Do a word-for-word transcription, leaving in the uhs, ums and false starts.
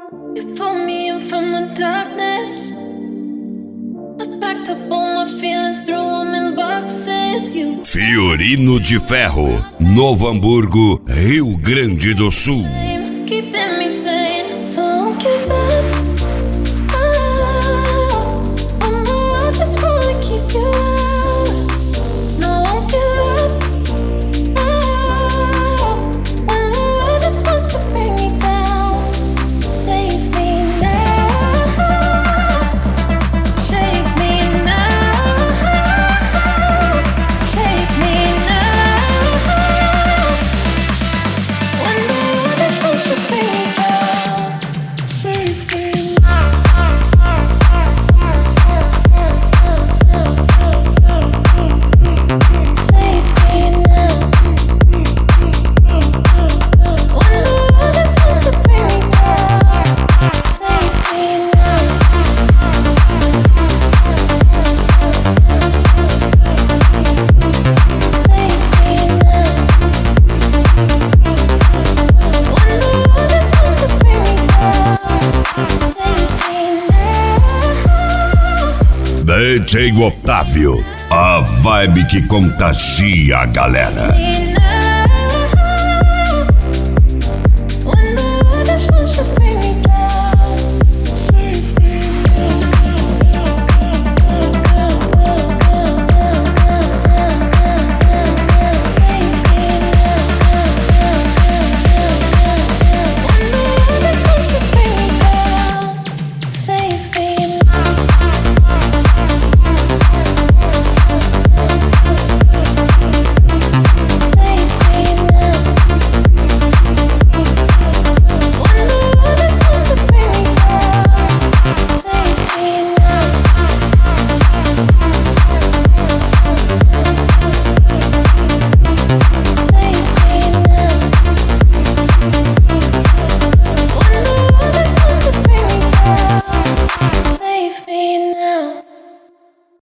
You pulled me in from the darkness. I packed up all my feelings, threw them in boxes. You Fiorino de Ferro, Novo Hamburgo, Rio Grande do Sul. keeping me sane, so don't give up. Oh, I know I just wanna keep you out. No, I won't give up. Oh, when the world just wants to bring me down, save me now. Save me now. Save me now. When the world just wants to bring me down, save me now. Save me now. When the world just wants to bring me down, save me now. Save me now. When the world just wants to bring me down, save me now. D J Otávio, a vibe que contagia a galera. Me